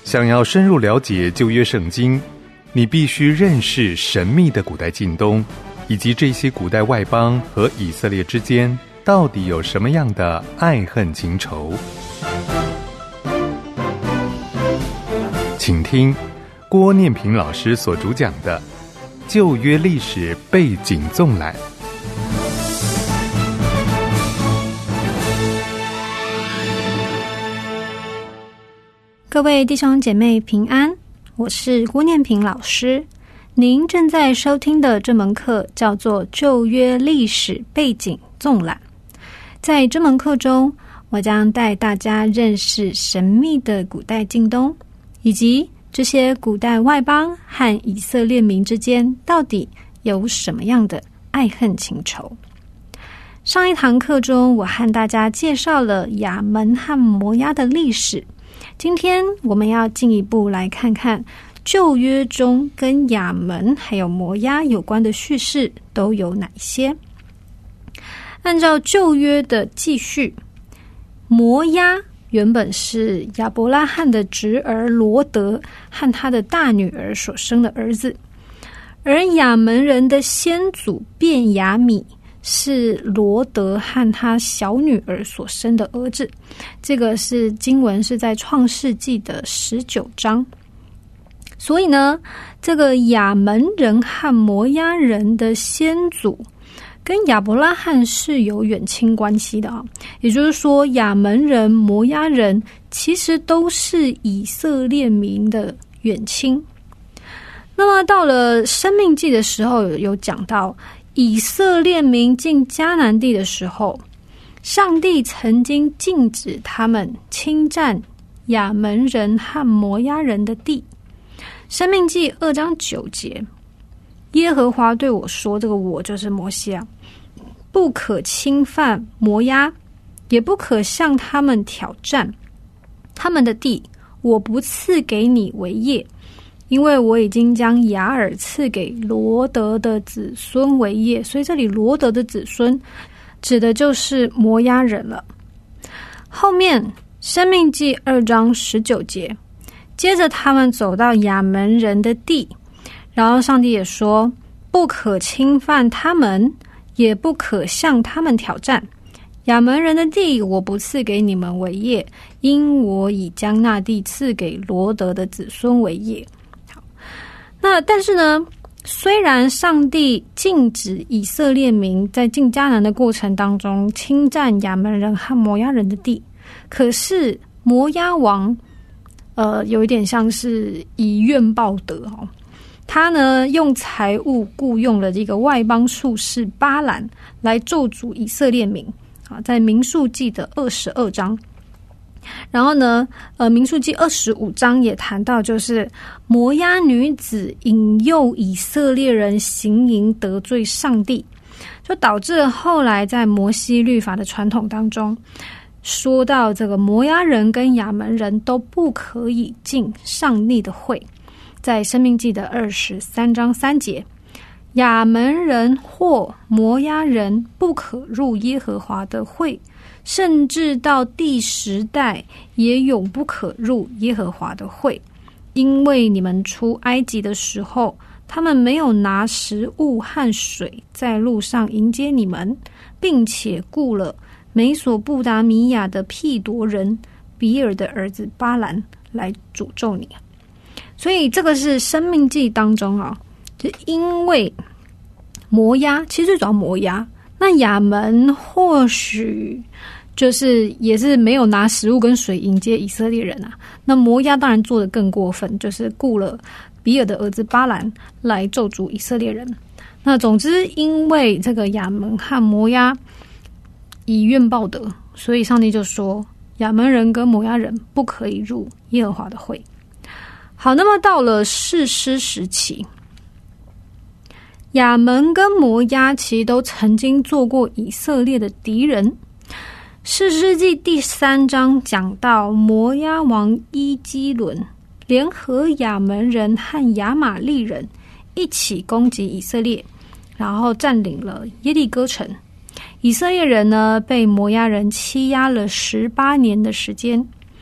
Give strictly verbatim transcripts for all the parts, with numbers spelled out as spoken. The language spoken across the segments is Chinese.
想要深入了解旧约圣经，你必须认识神秘的古代近东，以及这些古代外邦和以色列之间到底有什么样的爱恨情仇。请听郭念平老师所主讲的《旧约历史背景纵览》。 各位弟兄姐妹平安，我是郭念平老师。您正在收听的这门课叫做《旧约历史背景纵览》。在这门课中，我将带大家认识神秘的古代近东，以及这些古代外邦和以色列民之间到底有什么样的爱恨情仇。上一堂课中，我和大家介绍了亚门和摩押的历史。今天我们要进一步来看看旧约中跟亚门还有摩押有关的叙事都有哪些。按照旧约的记叙，摩押原本是亚伯拉罕的侄儿罗德和他的大女儿所生的儿子，而亚门人的先祖便雅悯是罗德和他小女儿所生的儿子。这个是经文是在创世纪的十九章。所以呢，这个亚门人和摩押人的先祖跟亚伯拉罕是有远亲关系的啊，也就是说亚门人、摩押人其实都是以色列民的远亲。那么到了申命记的时候，有有讲到以色列民进迦南地的时候，上帝曾经禁止他们侵占亚门人和摩押人的地。申命记二章九节，耶和华对我说，这个我就是摩西啊，不可侵犯摩押，也不可向他们挑战，他们的地我不赐给你为业，因为我已经将雅尔赐给罗德的子孙为业。所以这里罗德的子孙指的就是摩押人了。后面申命记二章十九节，接着他们走到亚门人的地，然后上帝也说，不可侵犯他们，也不可向他们挑战，亚门人的地我不赐给你们为业，因我已将那地赐给罗德的子孙为业。好，那但是呢，虽然上帝禁止以色列民在进迦南的过程当中侵占亚门人和摩押人的地，可是摩押王呃，有一点像是以怨报德哦。他呢用财物雇用了这个外邦术士巴兰来咒诅以色列民啊，在民数记的二十二章。然后呢，呃，民数记二十五章也谈到，就是摩押女子引诱以色列人行淫得罪上帝，就导致后来在摩西律法的传统当中，说到这个摩押人跟亚门人都不可以进上帝的会。在申命记的二十三章三节，亚门人或摩押人不可入耶和华的会，甚至到第十代也永不可入耶和华的会，因为你们出埃及的时候，他们没有拿食物和水在路上迎接你们，并且雇了美索不达米亚的毗夺人比尔的儿子巴兰来诅咒你。所以这个是申命记当中啊，就因为摩押，其实最主要摩押，那亚门或许就是也是没有拿食物跟水迎接以色列人啊。那摩押当然做得更过分，就是雇了比尔的儿子巴兰来咒诅以色列人。那总之，因为这个亚门和摩押以怨报德，所以上帝就说亚门人跟摩押人不可以入耶和华的会。好，那么到了士师时期，亚门跟摩押其实都曾经做过以色列的敌人。士师记第三章讲到摩押王伊基伦联合亚门人和亚玛利人一起攻击以色列，然后占领了耶利哥城。以色列人呢被摩押人欺压了十八年的时间，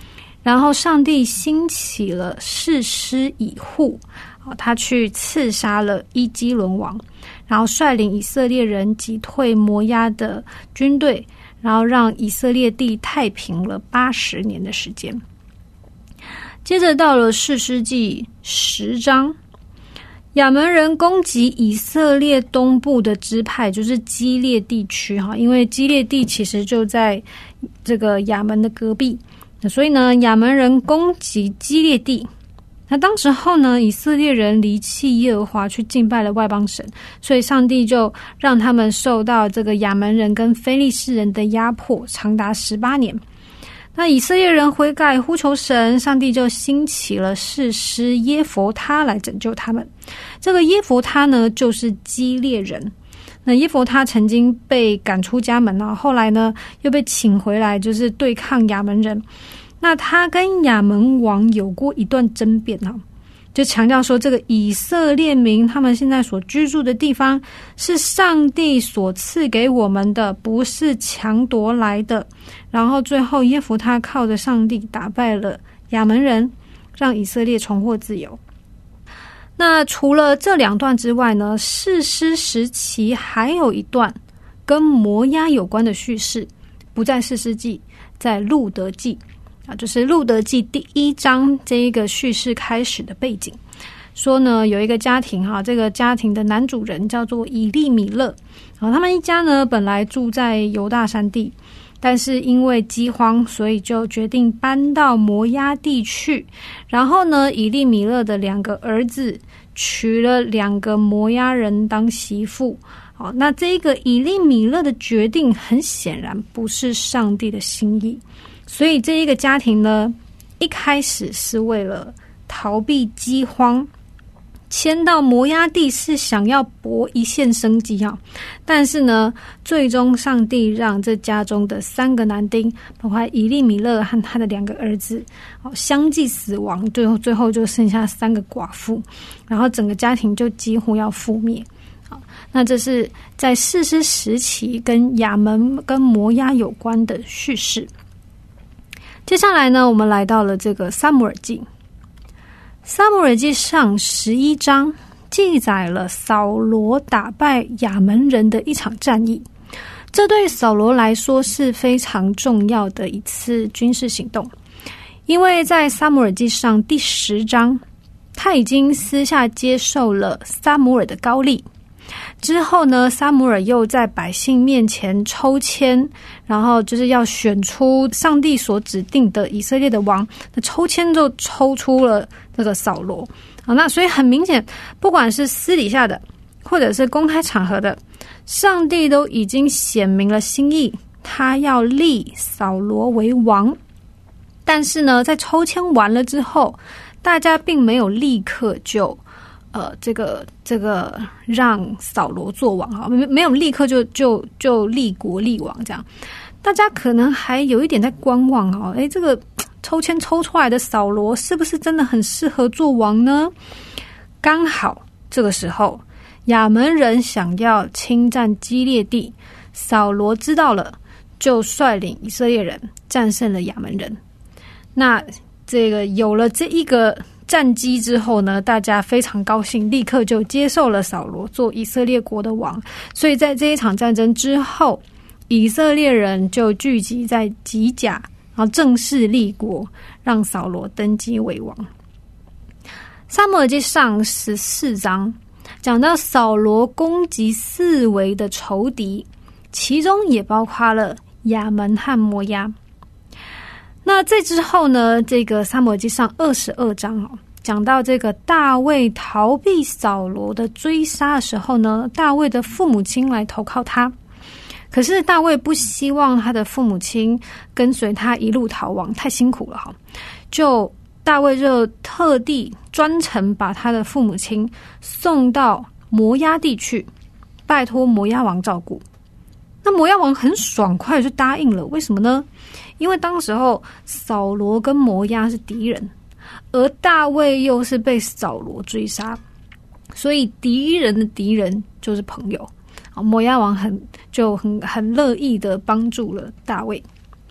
然后上帝兴起了士师以户，他去刺杀了伊基伦王，然后率领以色列人击退摩押的军队，然后让以色列地太平了八十年的时间。接着到了士师记十章，亚门人攻击以色列东部的支派，就是基列地区，因为基列地其实就在这个亚门的隔壁，所以呢，亚门人攻击基列地。那当时候呢，以色列人离弃耶和华，去敬拜了外邦神，所以上帝就让他们受到这个亚门人跟非利士人的压迫，长达十八年。那以色列人悔改呼求神，上帝就兴起了士师耶弗他来拯救他们。这个耶弗他呢，就是基列人。那耶弗他曾经被赶出家门，然后后来呢又被请回来，就是对抗亚门人。那他跟亚门王有过一段争辩，就强调说这个以色列民他们现在所居住的地方是上帝所赐给我们的，不是强夺来的。然后最后耶弗他靠着上帝打败了亚门人，让以色列重获自由。那除了这两段之外呢，士师时期还有一段跟摩押有关的叙事，不在士师记，在路得记啊，就是路得记第一章这一个叙事开始的背景。说呢，有一个家庭哈，这个家庭的男主人叫做以利米勒，啊，他们一家呢本来住在犹大山地，但是因为饥荒，所以就决定搬到摩押地去。然后呢，以利米勒的两个儿子娶了两个摩押人当媳妇。好，那这个以利米勒的决定很显然不是上帝的心意。所以这一个家庭呢，一开始是为了逃避饥荒，迁到摩押地是想要博一线生机啊。但是呢，最终上帝让这家中的三个男丁，包括以利米勒和他的两个儿子，相继死亡，最后最后就剩下三个寡妇，然后整个家庭就几乎要覆灭。好，那这是在士师时期跟亚门跟摩押有关的叙事。接下来呢，我们来到了这个撒母耳记。撒母耳记上十一章记载了扫罗打败亚门人的一场战役，这对扫罗来说是非常重要的一次军事行动，因为在撒母耳记上第十章，他已经私下接受了撒母耳的膏立。之后呢，撒母耳又在百姓面前抽签，然后就是要选出上帝所指定的以色列的王。那抽签就抽出了这个扫罗。好，那所以很明显，不管是私底下的或者是公开场合的，上帝都已经显明了心意，他要立扫罗为王。但是呢，在抽签完了之后，大家并没有立刻就呃，这个这个让扫罗做王啊，没没有立刻就就就立国立王这样，大家可能还有一点在观望哦。诶，这个抽签抽出来的扫罗是不是真的很适合做王呢？刚好这个时候，亚门人想要侵占基列地，扫罗知道了，就率领以色列人战胜了亚门人。那这个有了这一个战机之后呢，大家非常高兴，立刻就接受了扫罗做以色列国的王。所以在这一场战争之后，以色列人就聚集在吉甲，然后正式立国，让扫罗登基为王。撒母耳记上十四章讲到扫罗攻击四围的仇敌，其中也包括了亚门和摩押。那在之后呢，这个撒母耳记上二十二章哦，讲到这个大卫逃避扫罗的追杀的时候呢，大卫的父母亲来投靠他，可是大卫不希望他的父母亲跟随他一路逃亡，太辛苦了哈，就大卫就特地专程把他的父母亲送到摩押地去，拜托摩押王照顾。那摩押王很爽快就答应了，为什么呢？因为当时候扫罗跟摩押是敌人，而大卫又是被扫罗追杀，所以敌人的敌人就是朋友。摩押王很就很很乐意的帮助了大卫。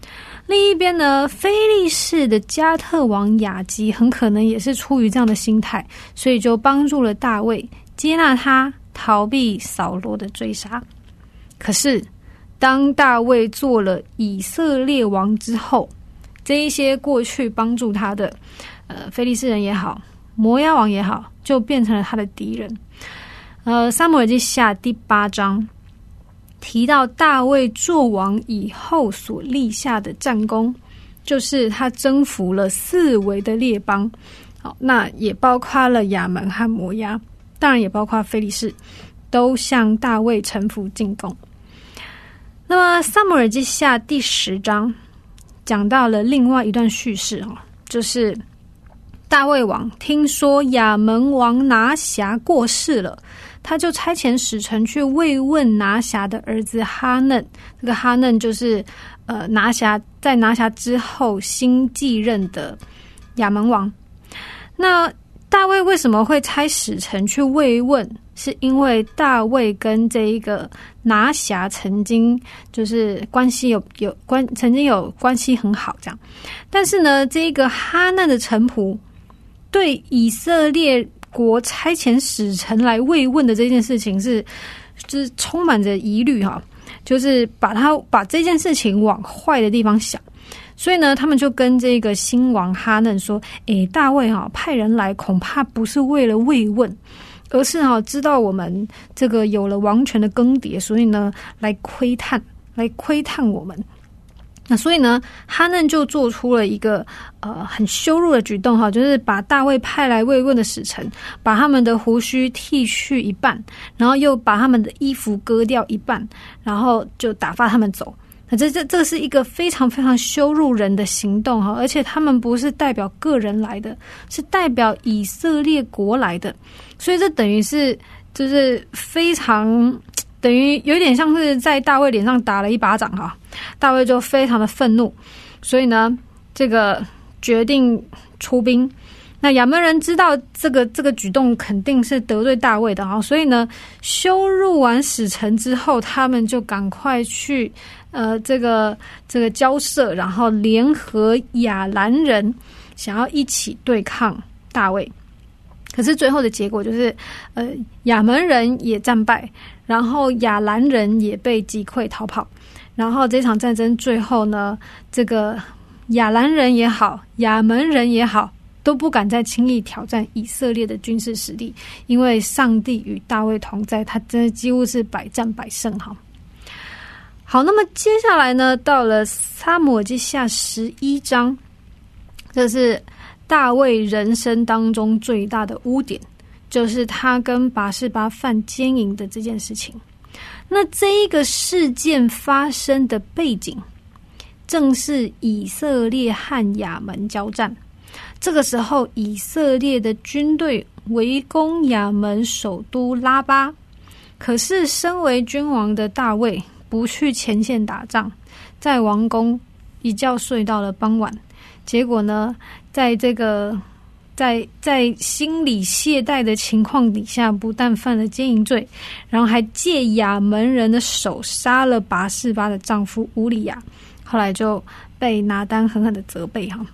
另一边呢，非利士的加特王亚基很可能也是出于这样的心态，所以就帮助了大卫，接纳他，逃避扫罗的追杀。可是当大卫做了以色列王之后，这一些过去帮助他的呃非利士人也好，摩押王也好，就变成了他的敌人。呃，撒母耳记下第八章提到大卫做王以后所立下的战功，就是他征服了四围的列邦，好，那也包括了亚门和摩押，当然也包括非利士，都向大卫臣服进贡。那么撒母耳记下第十章讲到了另外一段叙事，就是大卫王听说亚门王拿辖过世了，他就差遣使臣去慰问拿辖的儿子哈嫩。这个哈嫩就是呃拿辖在拿辖之后新继任的亚门王。那大卫为什么会差使臣去慰问？是因为大卫跟这一个拿辖曾经就是关系有有关曾经有关系很好这样。但是呢，这个哈嫩的臣仆对以色列国差遣使臣来慰问的这件事情是就是充满着疑虑哈，就是把他把这件事情往坏的地方想。所以呢，他们就跟这个新王哈嫩说，诶，大卫哈派人来恐怕不是为了慰问，而是哈知道我们这个有了王权的更迭，所以呢来窥探来窥探我们。那所以呢，哈嫩就做出了一个呃很羞辱的举动哈，就是把大卫派来慰问的使臣，把他们的胡须剃去一半，然后又把他们的衣服割掉一半，然后就打发他们走。那这这这是一个非常非常羞辱人的行动哈，而且他们不是代表个人来的，是代表以色列国来的，所以这等于是就是非常。等于有点像是在大卫脸上打了一巴掌哈，大卫就非常的愤怒，所以呢，这个决定出兵。那亚门人知道这个这个举动肯定是得罪大卫的哈，所以呢，羞辱完使臣之后，他们就赶快去呃这个这个交涉，然后联合亚兰人，想要一起对抗大卫。可是最后的结果就是，呃，亚门人也战败，然后亚兰人也被击溃逃跑，然后这场战争最后呢，这个亚兰人也好，亚门人也好，都不敢再轻易挑战以色列的军事实力，因为上帝与大卫同在，他真的几乎是百战百胜哈。好，那么接下来呢，到了撒母耳记下十一章，这是大卫人生当中最大的污点，就是他跟拔示巴犯奸淫的这件事情。那这一个事件发生的背景，正是以色列和亚门交战。这个时候，以色列的军队围攻亚门首都拉巴，可是身为君王的大卫不去前线打仗，在王宫一觉睡到了傍晚。结果呢，在这个在在心理懈怠的情况底下，不但犯了奸淫罪，然后还借亚门人的手杀了拔示巴的丈夫乌利亚，后来就被拿单狠狠的责备哈。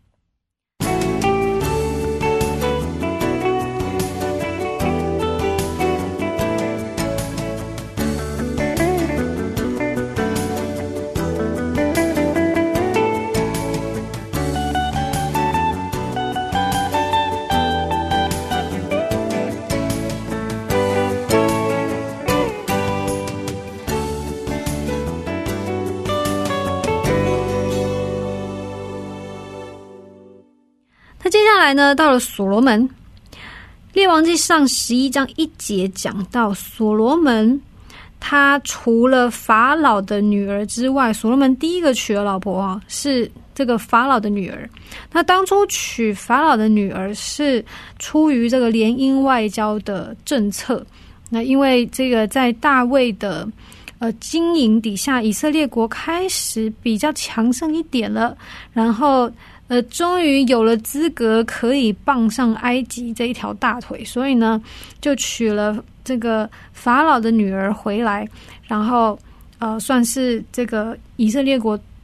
接下来呢，到了所罗门，列王纪上十一章一节讲到所罗门，他除了法老的女儿之外，所罗门第一个娶的老婆啊是这个法老的女儿。那当初娶法老的女儿是出于这个联姻外交的政策。那因为这个在大卫的呃经营底下，以色列国开始比较强盛一点了，然后呃，终于有了资格可以傍上埃及这一条大腿，所以呢，就娶了这个法老的女儿回来，然后呃，算是这个以色列国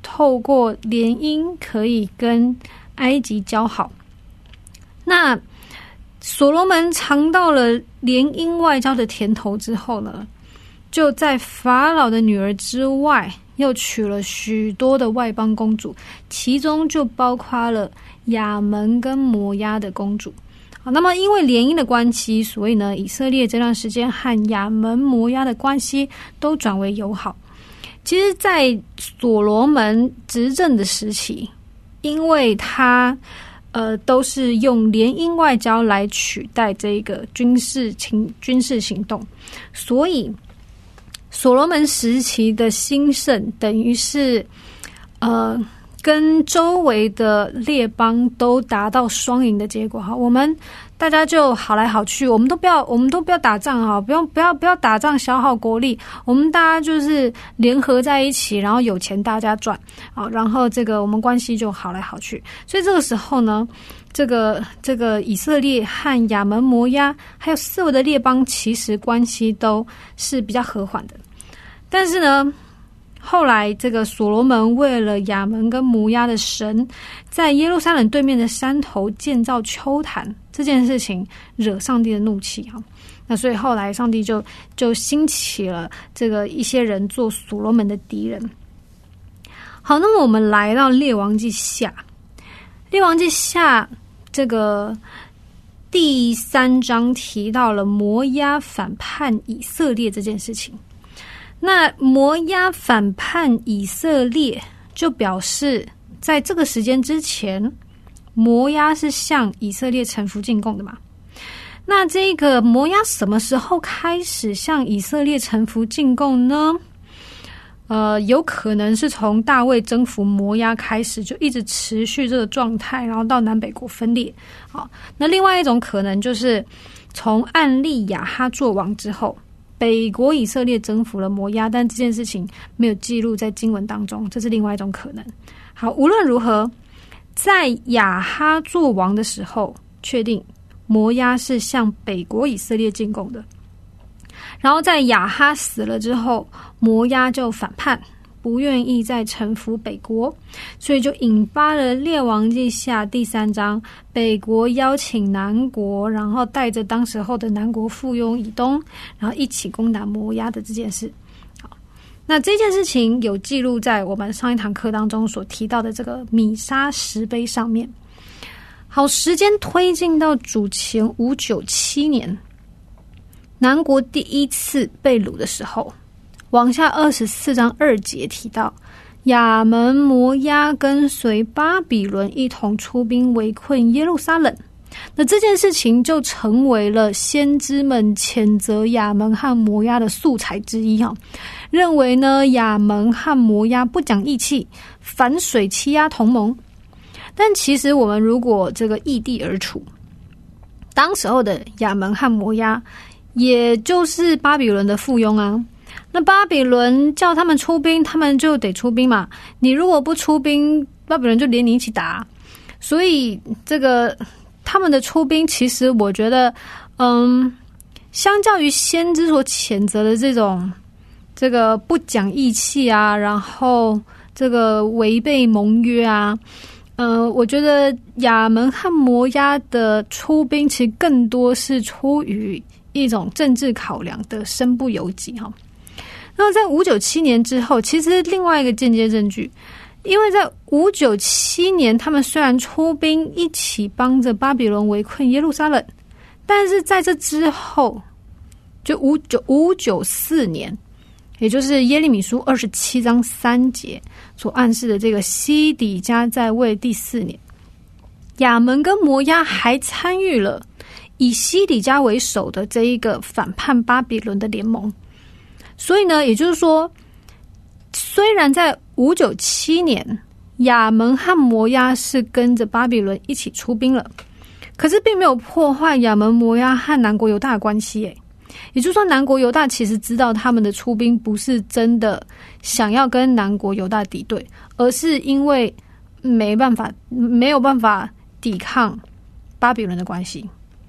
透过联姻可以跟埃及交好。那所罗门尝到了联姻外交的甜头之后呢，就在法老的女儿之外，又娶了许多的外邦公主，其中就包括了亚门跟摩押的公主。好，那么因为联姻的关系，所以呢，以色列这段时间和亚门、摩押的关系都转为友好。其实在所罗门执政的时期，因为他呃都是用联姻外交来取代这个军事行军事行动，所以所罗门时期的兴盛等于是呃跟周围的列邦都达到双赢的结果哈。我们大家就好来好去，我们都不要我们都不要打仗哈，不用不要不要打仗消耗国力，我们大家就是联合在一起，然后有钱大家赚啊，然后这个我们关系就好来好去。所以这个时候呢，这个这个以色列和亚门、摩押还有四围的列邦其实关系都是比较和缓的。但是呢，后来这个所罗门为了亚门跟摩押的神在耶路撒冷对面的山头建造丘坛这件事情，惹上帝的怒气哈。那所以后来上帝就就兴起了这个一些人做所罗门的敌人。好，那么我们来到列王记下，列王记下这个第三章提到了摩押反叛以色列这件事情。那摩押反叛以色列，就表示在这个时间之前，摩押是向以色列臣服进贡的嘛？那这个摩押什么时候开始向以色列臣服进贡呢？呃，有可能是从大卫征服摩押开始，就一直持续这个状态，然后到南北国分裂。好，那另外一种可能就是从暗利亚哈作王之后，北国以色列征服了摩押，但这件事情没有记录在经文当中，这是另外一种可能。好，无论如何，在亚哈作王的时候，确定摩押是向北国以色列进贡的。然后在亚哈死了之后，摩押就反叛，不愿意再臣服北国，所以就引发了列王记下第三章，北国邀请南国，然后带着当时候的南国附庸以东，然后一起攻打摩押的这件事。好，那这件事情有记录在我们上一堂课当中所提到的这个米沙石碑上面。好，时间推进到主前五九七年，南国第一次被掳的时候，往下二十四章二节提到，亚门、摩押跟随巴比伦一同出兵围困耶路撒冷。那这件事情就成为了先知们谴责亚门和摩押的素材之一哈，认为呢亚门和摩押不讲义气，反水欺压同盟。但其实我们如果这个异地而处，当时候的亚门和摩押也就是巴比伦的附庸啊，那巴比伦叫他们出兵，他们就得出兵嘛。你如果不出兵，巴比伦就连你一起打。所以这个他们的出兵，其实我觉得，嗯，相较于先知所谴责的这种这个不讲义气啊，然后这个违背盟约啊，呃，我觉得亚门和摩押的出兵，其实更多是出于一种政治考量的身不由己哈。那么在五九七年之后，其实另外一个间接证据，因为在五九七年他们虽然出兵一起帮着巴比伦围困耶路撒冷，但是在这之后，就五九五九四年，也就是耶利米书二十七章三节所暗示的这个西底家在位第四年，亚门跟摩押还参与了以西底家为首的这一个反叛巴比伦的联盟。所以呢，也就是说，虽然在五九七年亚门和摩押是跟着巴比伦一起出兵了，可是并没有破坏亚门、摩押和南国犹大的关系耶。也就是说，南国犹大其实知道他们的出兵不是真的想要跟南国犹大敌对，而是因为没办法没有办法抵抗巴比伦的关系。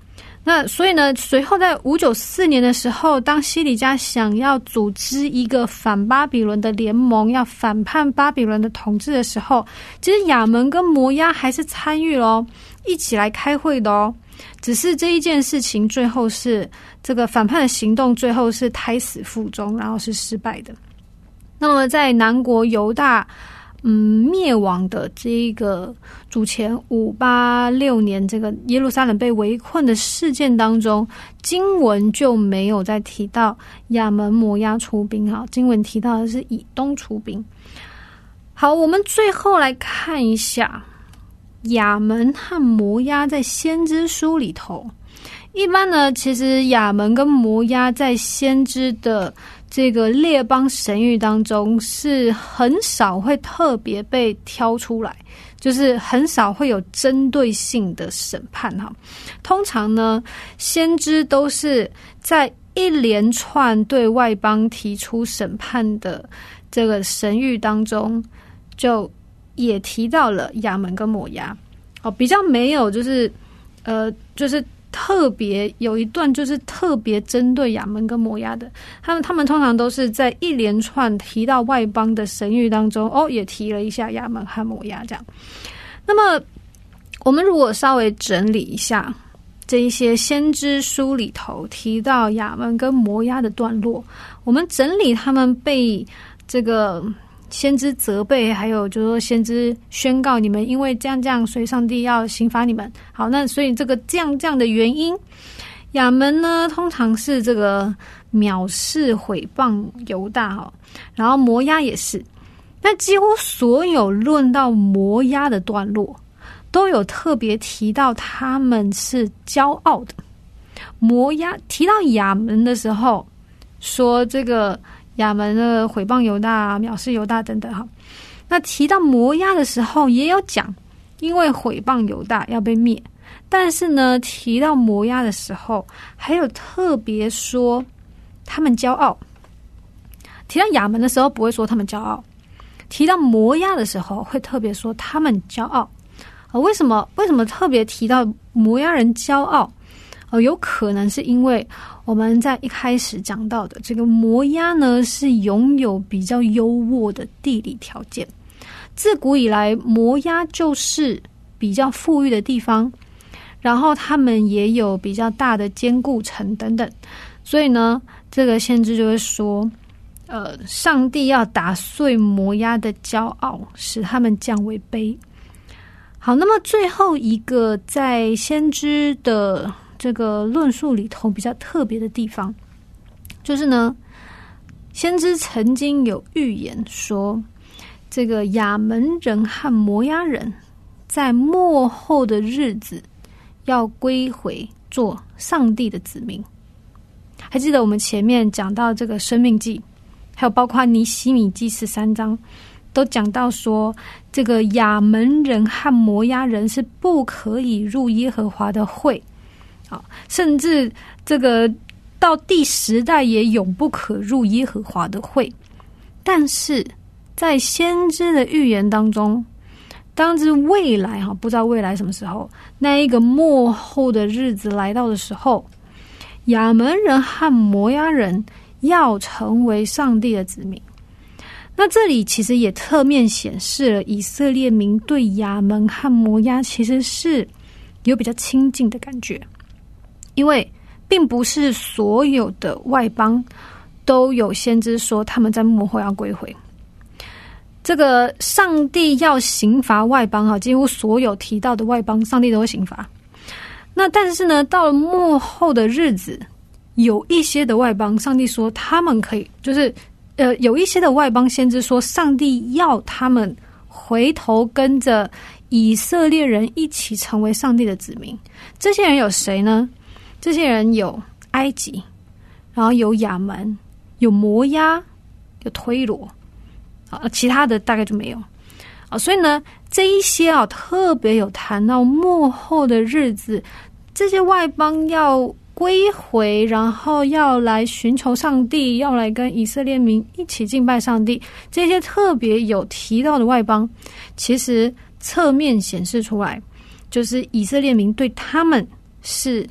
那所以呢，随后在五九四年的时候，当西底家想要组织一个反巴比伦的联盟，要反叛巴比伦的统治的时候，其实亚门跟摩押还是参与咯，一起来开会的哦。只是这一件事情最后是这个反叛的行动最后是胎死腹中，然后是失败的。那么在南国犹大嗯，灭亡的这一个主前五八六年这个耶路撒冷被围困的事件当中，经文就没有再提到亚门摩押出兵，哈，经文提到的是以东出兵。好，我们最后来看一下亚门和摩押在先知书里头。一般呢，其实亚门跟摩押在先知的这个列邦神谕当中是很少会特别被挑出来，就是很少会有针对性的审判哈。通常呢，先知都是在一连串对外邦提出审判的这个神谕当中，就也提到了亚门跟摩押。哦，比较没有就是呃，就是特别有一段就是特别针对亚门跟摩押的，他们他们通常都是在一连串提到外邦的神谕当中，哦，也提了一下亚门和摩押这样。那么我们如果稍微整理一下这一些先知书里头提到亚门跟摩押的段落，我们整理他们被这个先知责备，还有就是说先知宣告你们因为这样这样，所以上帝要刑罚你们。好，那所以这个这样这样的原因，亚门呢通常是这个藐视毁谤犹大哈，然后摩押也是。那几乎所有论到摩押的段落，都有特别提到他们是骄傲的。摩押提到亚门的时候，说这个亚门的毁谤犹大、藐视犹大等等哈。那提到摩押的时候也有讲，因为毁谤犹大要被灭。但是呢，提到摩押的时候，还有特别说他们骄傲。提到亚门的时候不会说他们骄傲，提到摩押的时候会特别说他们骄傲。呃、为什么为什么特别提到摩押人骄傲？呃、有可能是因为我们在一开始讲到的这个摩押呢，是拥有比较优渥的地理条件。自古以来，摩押就是比较富裕的地方，然后他们也有比较大的坚固城等等。所以呢，这个先知就会说，呃，上帝要打碎摩押的骄傲，使他们降为卑。好，那么最后一个在先知的这个论述里头比较特别的地方，就是呢，先知曾经有预言说，这个亚门人和摩押人在末后的日子要归回做上帝的子民。还记得我们前面讲到这个生命记，还有包括尼希米记十三章，都讲到说，这个亚门人和摩押人是不可以入耶和华的会，甚至这个到第十代也永不可入耶和华的会。但是在先知的预言当中，当知未来不知道未来什么时候，那一个末后的日子来到的时候，亚门人和摩押人要成为上帝的子民。那这里其实也侧面显示了以色列民对亚门和摩押其实是有比较亲近的感觉，因为并不是所有的外邦都有先知说他们在末后要归回。这个上帝要刑罚外邦，几乎所有提到的外邦上帝都会刑罚。那但是呢，到了末后的日子，有一些的外邦上帝说他们可以，就是呃，有一些的外邦先知说上帝要他们回头跟着以色列人一起成为上帝的子民。这些人有谁呢？这些人有埃及，然后有亚门，有摩押，有推罗，啊，其他的大概就没有。啊，所以呢，这一些啊特别有谈到末后的日子，这些外邦要归回，然后要来寻求上帝，要来跟以色列民一起敬拜上帝。这些特别有提到的外邦，其实侧面显示出来，就是以色列民对他们是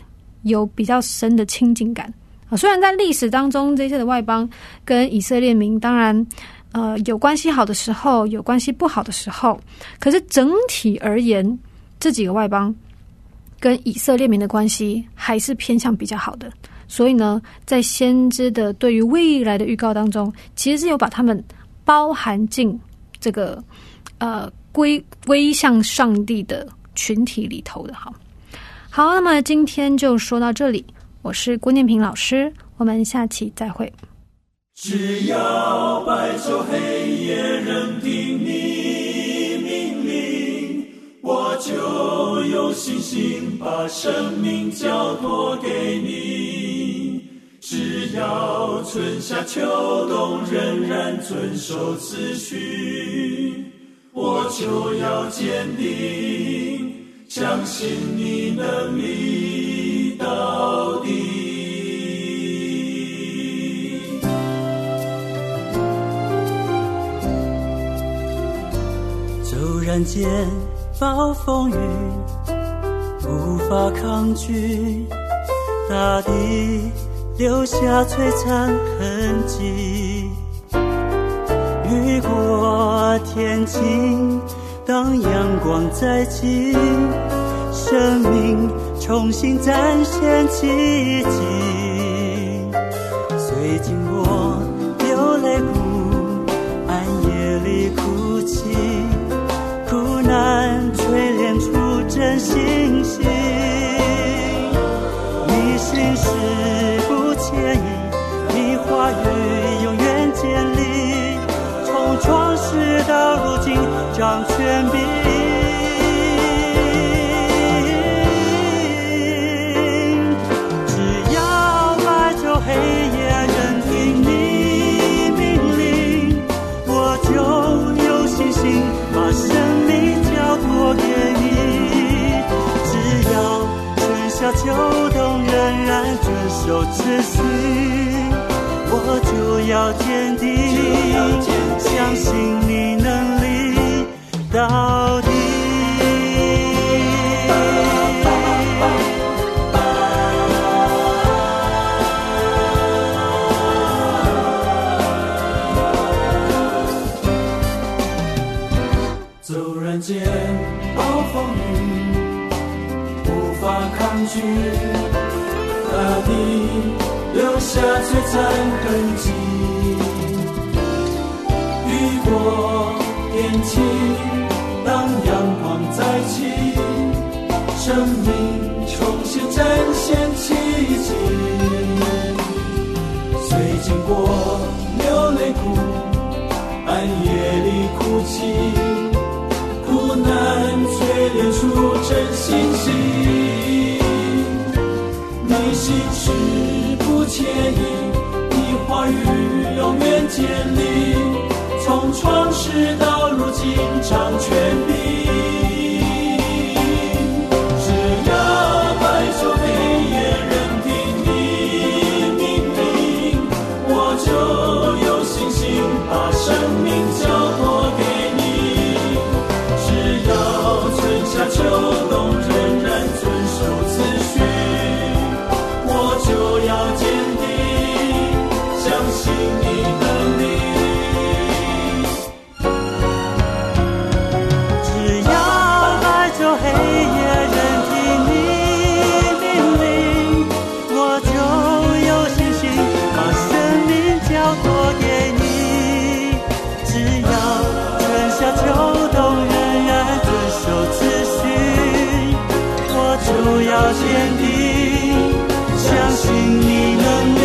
有比较深的亲近感。啊，虽然在历史当中，这些的外邦跟以色列民当然呃有关系好的时候，有关系不好的时候，可是整体而言，这几个外邦跟以色列民的关系还是偏向比较好的。所以呢，在先知的对于未来的预告当中，其实是有把他们包含进这个呃归归向上帝的群体里头的。好，好，那么今天就说到这里。我是郭念萍老师，我们下期再会。 只要白昼黑夜仍听你命令，我就有信心把生命交托给你。只要春夏秋冬仍然遵守次序，我就要坚定相信你能力到底。 骤然间暴风雨无法抗拒，大地留下璀璨痕迹。雨过天晴，当阳光再起，生命重新展现奇迹。虽经过流泪谷，暗夜里哭泣，苦难锤炼出真信心。你心事不迁移，你话语永远坚立，从创世到如今掌权柄。只要白昼黑夜仍听你命令，我就有信心把生命交托给你。只要春夏秋冬仍然遵守秩序，我就要坚定相信你能力到底。 骤然间暴风雨无法抗拒，大地留下璀璨痕迹。雨过天晴，当阳光再起，生命重新展现奇迹。虽经过流泪谷，暗夜里哭泣，苦难淬炼出真信心。你心事不迁移，你话语永远坚立，从创世到如今掌权柄。只要白昼黑夜仍听你命令，我就有信心把生命交托给你。只要春夏秋冬仍然遵守次序，我就要坚定相信你能力。 只要白昼黑夜仍听你命令，我就有信心把生命交托给你。只要春夏秋冬仍然遵守秩序，我就要坚定相信你能力